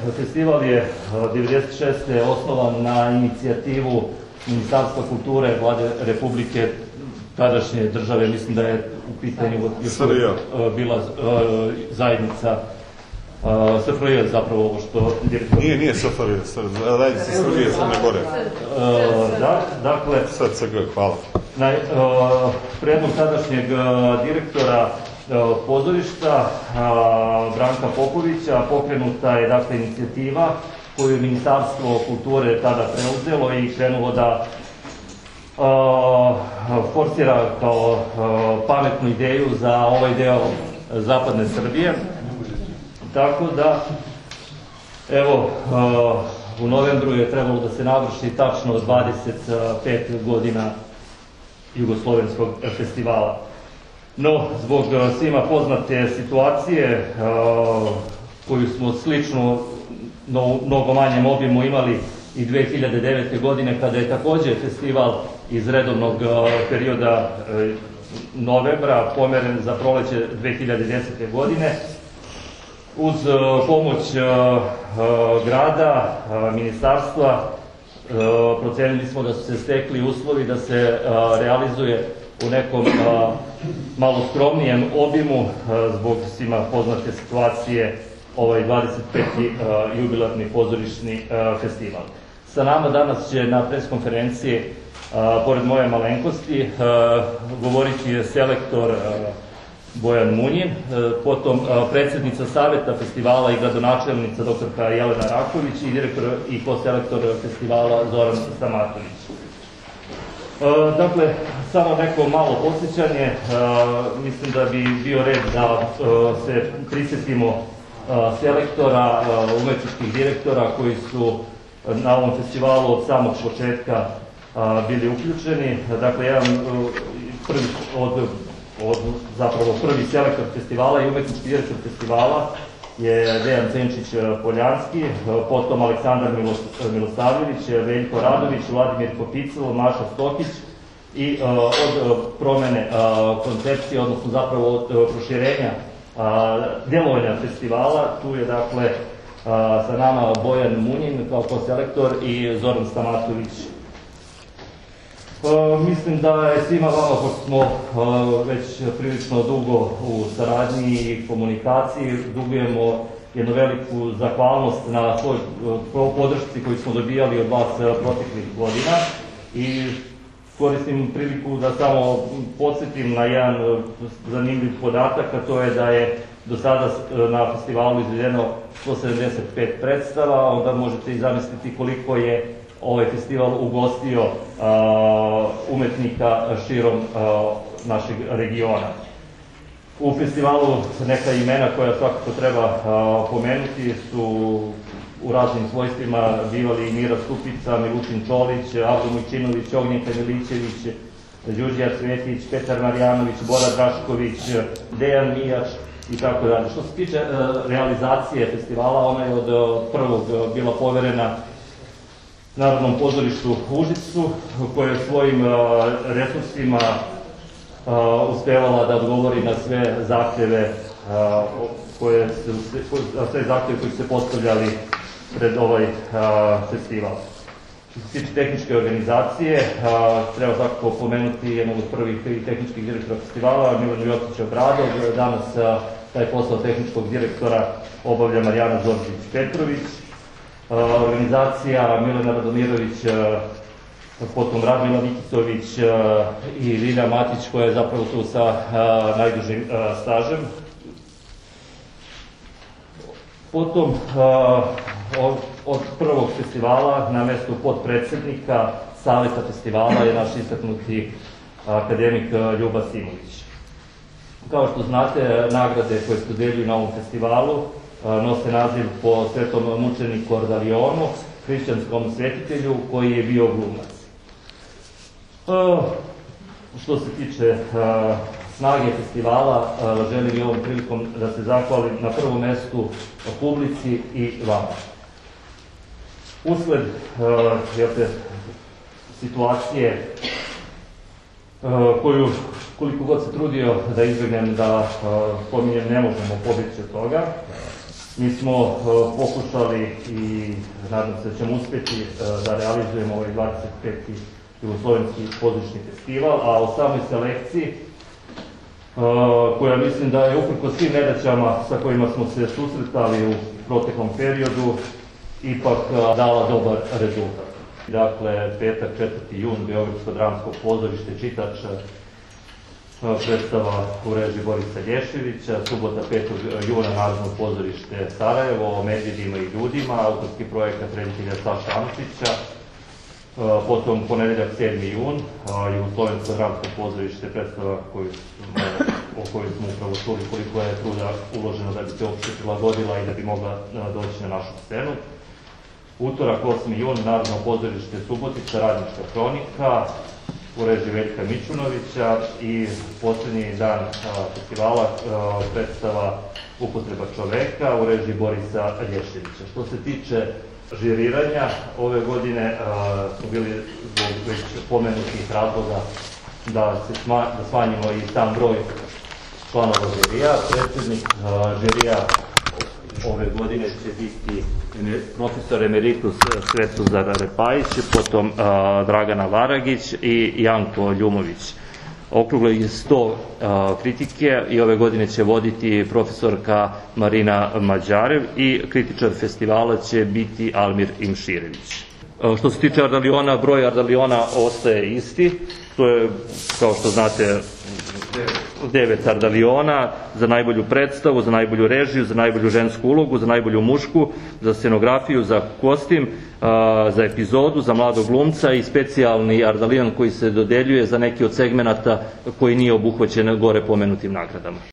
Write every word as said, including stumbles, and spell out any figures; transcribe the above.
festival je devedeset šeste. osnovan na inicijativu Ministarstva kulture Vlade Republike tadašnje države, mislim da je u pitanju bila zajednica S F R J, zapravo ovo što... Nije, nije S F R J, radi se Srbije, Crne Gore. Da, dakle... S C G, hvala. Na predlog tadašnjeg direktora pozorišta Branka Popovića pokrenuta je dakle inicijativa koju je Ministarstvo kulture tada preuzelo i krenulo da forsira kao pametnu ideju za ovaj deo zapadne Srbije. Tako da, evo, u novembru je trebalo da se navrši tačno dvadeset pet godina Jugoslovenskog festivala. No, zbog svima poznate situacije koju smo slično u mnogo manjem obimu imali i dve hiljade devete. godine, kada je takođe festival iz redovnog perioda novembra pomeren za proleće dve hiljade desete. godine, uz pomoć grada, ministarstva, procenili smo da su se stekli uslovi da se realizuje u nekom malo skromnijem obimu zbog svima poznate situacije ovaj dvadeset peti jubilarni pozorišni festival. Sa nama danas će na preskonferenciji, pored moje malenkosti, govoriti je selektor Bojan Munjin, potom predsednica Saveta festivala i gradonačelnica doktorka Jelena Raković i direktor i koselektor festivala Zoran Stamatović. Dakle, samo neko malo podsjećanje, mislim da bi bio red da se prisjetimo selektora, umetničkih direktora koji su na ovom festivalu od samog početka bili uključeni. Dakle, jedan od zapravo prvi selektor festivala i umetnički direktor festivala je Dejan Cenčić-Poljanski, potom Aleksandar Milosavljević, Veljko Radović, Vladimir Kopicel, Maša Stokić i od promene koncepcije, odnosno zapravo od proširenja delovanja festivala, tu je dakle sa nama Bojan Munjin kao koselektor i Zoran Stamatović. Mislim da je svima vama, pošto smo već prilično dugo u saradnji i komunikaciji, dugujemo jednu veliku zahvalnost na svoj podršci koju smo dobijali od vas proteklih godina i koristim priliku da samo podsjetim na jedan zanimljiv podatak, a to je da je do sada na festivalu izvedeno sto sedamdeset pet predstava, onda možete i zamisliti koliko je ovaj festival ugostio umetnika širom našeg regiona. U festivalu neka imena koja svakako treba pomenuti su u raznim svojstvima bivali Mira Stupica, Milutin Čolić, Avdo Mujčinović, Ognjenka Milićević, Đurđija Cvetić, Petar Marjanović, Bora Drašković, Dejan Mijač i tako dalje. Što se tiče realizacije festivala, ona je od prvog bila poverena Narodnom pozorištu Užicu, koja je svojim resursima uspevala da odgovori na sve zahteve koje sve zahteve koji su se postavljali pred ovaj festival. Što se tiče tehničke organizacije, treba svakako pomenuti jednog od prvih tehničkih direktora festivala, Milanu Jocića-Obradov. Danas taj posao tehničkog direktora obavlja Marijana Đorđević-Petrović. Organizacija Milena Radomirović, potom Radmila Vikitović i Lilja Matić, koja je zapravo tu sa najdužim stažem. Potom od prvog festivala na mestu podpredsednika Saveta festivala je naš istaknuti akademik Ljuba Simović. Kao što znate, nagrade koje se dodeljuju na ovom festivalu nose naziv po svetom mučeniku Ordalionu, hrišćanskom svetitelju koji je bio glumac. Što se tiče snage festivala, želim i ovom prilikom da se zahvalim na prvom mestu publici i vama. Usled situacije koju, koliko god se trudio da izbjegnem da pominjem, ne možemo pobeći od toga, Mi smo pokušali i nadam se da ćemo uspjeti da realizujemo ovaj dvadeset peti Jugoslovenski pozorišni festival, a o samoj selekciji, koja mislim da je uprkos svim nedaćama sa kojima smo se susretali u proteklom periodu, ipak dala dobar rezultat. Dakle, petak, četvrti jun, Beogradsko dramsko pozorište, čitač, predstava u režiji Borisa Lješevića, subota petog juna Narodno pozorište Sarajevo, o medvedima i ljudima, autorski projekat reditelja Saša Anušića, potom ponedeljak sedmi jun, Jugoslovensko dramsko pozorište, predstava o kojoj smo upravo čuli koliko je truda uloženo da bi se uopšte prilagodila i da bi mogla doći na našu scenu. Utorak, osmi jun, Narodno pozorište Subotica, Radnička hronika, u režiji Veljka Mićunovića, i poslednji dan festivala predstava Upotreba čoveka u režiji Borisa Lješevića. Što se tiče žiriranja, ove godine smo bili zbog već pomenutih razloga da smanjimo i sam broj članova žirija. Predsednik žirija ove godine će biti profesor emeritus Svetozar Repajić, potom Dragana Varagić i Janko Ljumović. Okruglo je sto kritike i ove godine će voditi profesorka Marina Mađarev i kritičar festivala će biti Almir Imširević. Što se tiče Ardaliona, broj Ardaliona ostaje isti. To je, kao što znate, devet Ardaliona za najbolju predstavu, za najbolju režiju, za najbolju žensku ulogu, za najbolju mušku, za scenografiju, za kostim, za epizodu, za mladog glumca i specijalni Ardalion koji se dodeljuje za neki od segmenata koji nije obuhvaćen gore pomenutim nagradama.